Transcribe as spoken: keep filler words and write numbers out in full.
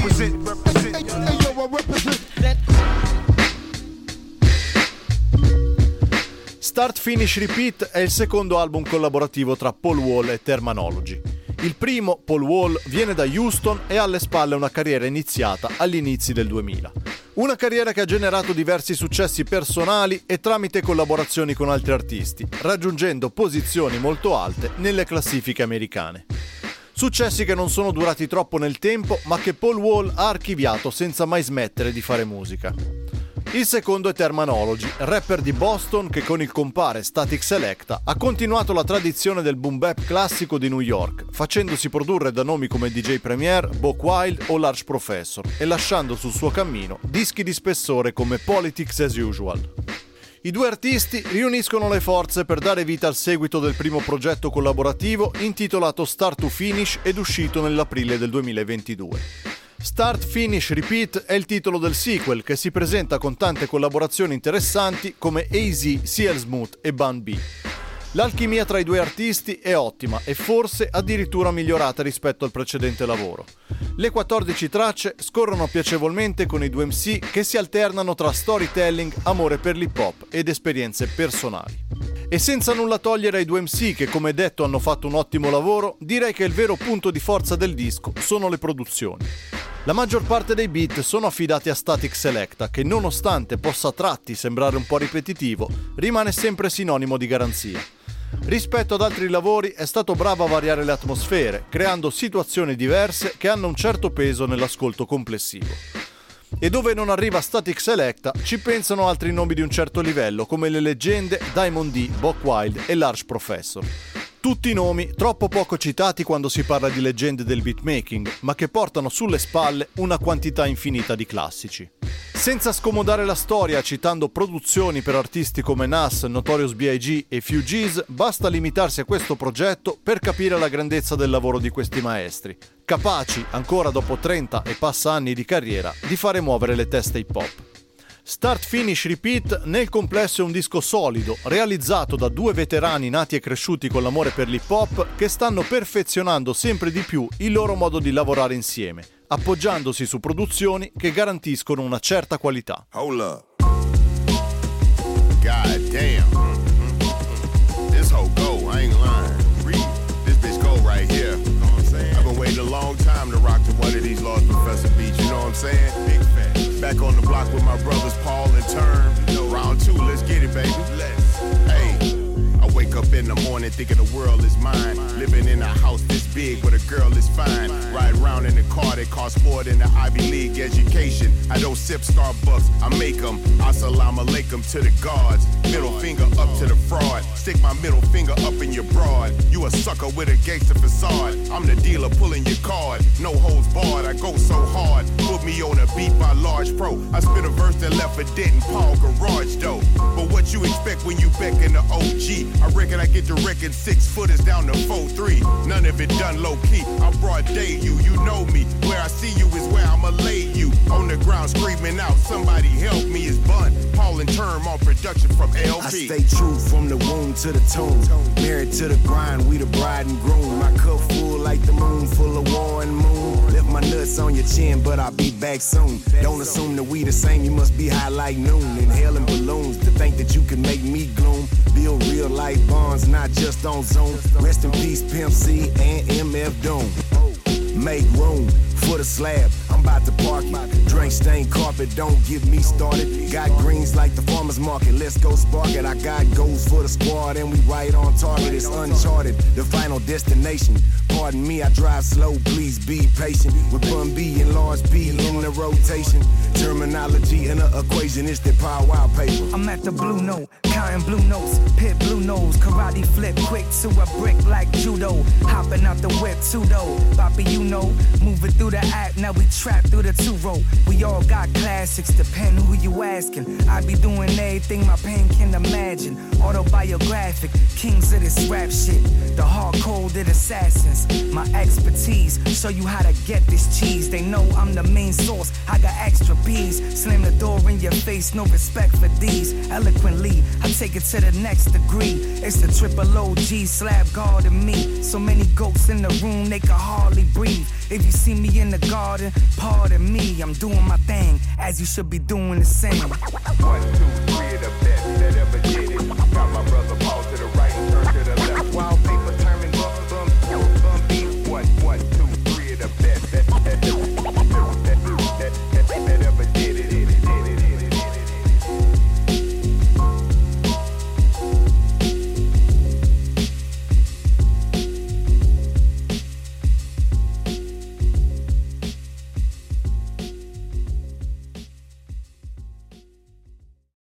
represent, represent. Hey, yo, I represent. Start Finish Repeat è il secondo album collaborativo tra Paul Wall e Termanology. Il primo, Paul Wall, viene da Houston e ha alle spalle una carriera iniziata agli inizi del duemila. Una carriera che ha generato diversi successi personali e tramite collaborazioni con altri artisti, raggiungendo posizioni molto alte nelle classifiche americane. Successi che non sono durati troppo nel tempo, ma che Paul Wall ha archiviato senza mai smettere di fare musica. Il secondo è Termanology, rapper di Boston che con il compare Static Selecta ha continuato la tradizione del boom bap classico di New York, facendosi produrre da nomi come D J Premier, Buck Wild o Large Professor e lasciando sul suo cammino dischi di spessore come Politics as Usual. I due artisti riuniscono le forze per dare vita al seguito del primo progetto collaborativo intitolato Start to Finish ed uscito nell'aprile del duemilaventidue. Start, Finish, Repeat è il titolo del sequel che si presenta con tante collaborazioni interessanti come A Z, C L Smooth e Bun B. L'alchimia tra i due artisti è ottima e forse addirittura migliorata rispetto al precedente lavoro. Le quattordici tracce scorrono piacevolmente con i due M C che si alternano tra storytelling, amore per l'hip hop ed esperienze personali. E senza nulla togliere ai due M C che, come detto, hanno fatto un ottimo lavoro, direi che il vero punto di forza del disco sono le produzioni. La maggior parte dei beat sono affidati a Static Selecta che, nonostante possa a tratti sembrare un po' ripetitivo, rimane sempre sinonimo di garanzia. Rispetto ad altri lavori è stato bravo a variare le atmosfere, creando situazioni diverse che hanno un certo peso nell'ascolto complessivo. E dove non arriva Static Selecta ci pensano altri nomi di un certo livello come le leggende Diamond D, Buck Wild e Large Professor. Tutti nomi troppo poco citati quando si parla di leggende del beatmaking, ma che portano sulle spalle una quantità infinita di classici. Senza scomodare la storia citando produzioni per artisti come Nas, Notorious B I G e Fugees, basta limitarsi a questo progetto per capire la grandezza del lavoro di questi maestri, capaci, ancora dopo trenta e passa anni di carriera, di fare muovere le teste hip hop. Start, Finish, Repeat nel complesso è un disco solido, realizzato da due veterani nati e cresciuti con l'amore per l'hip hop che stanno perfezionando sempre di più il loro modo di lavorare insieme, appoggiandosi su produzioni che garantiscono una certa qualità. Hold up. God damn. This whole go, I ain't lying. Read this bitch go right here. You know what I'm saying? I've been waiting a long time to rock to one of these Lost Professor beats, you know what I'm saying? Big fat. Back on the block with my brothers Paul and Term. Round two, let's get it, baby. Let's. Hey. I wake up in the morning thinking the world is mine. Living in a house this big where the girl is fine. Ride around in the car that costs more than the Ivy League education. I don't sip Starbucks, I make them. Assalamu alaikum to the gods. Middle finger up to the fraud. Stick my middle finger up in your broad. You a sucker with a gangster facade. I'm the dealer pulling your card. No holds barred, I go so hard. Put me on a beat by Large Pro. I spit a verse that left a dent in Paul Garage though. But what you expect when you back in the O G? I reckon I get the record six footers down to four three. None of it done low key. I broad day you, you know me. Where I see you is where I'ma lay you. On the ground screaming out, somebody help me. Is Bun, Paul and Term on production from L P. I stay true from the womb to the tomb. Married to the grind, we the bride and groom. My cup full like the moon, full of war and moon. Lift my nuts on your chin, but I'll be back soon. Don't assume that we the same, you must be high like noon. Inhaling balloons to think that you can make me gloom. Build real life bonds, not just on Zoom. Rest in peace, Pimp C and M F Doom. Make room for the slab, I'm about to park it. Drink stained carpet, don't get me started. Got greens like the farmer's market, let's go spark it. I got goals for the squad and we right on target. It's uncharted, the final destination. Pardon me, I drive slow, please be patient. With Bun B and Large P in the rotation. Terminology in the equation, it's the power wow paper. I'm at the blue note, counting blue notes. Pit blue nose, karate flip quick to a brick like judo. Hopping out the whip too though. Bobby, you know, moving through the act, now we trapped through the two-row. We all got classics, depend who you asking. I be doing everything my pen can imagine. Autobiographic, kings of this rap shit. The hard-coded assassins, my expertise. Show you how to get this cheese. They know I'm the main source, I got extra bees. Slam the door in your face, no respect for these. Eloquently, I take it to the next degree. It's the triple O G slab guard in me. So many goats in the room, they can hardly breathe. If you see me in the garden, pardon me. I'm doing my thing, as you should be doing the same. One, two, three of the best.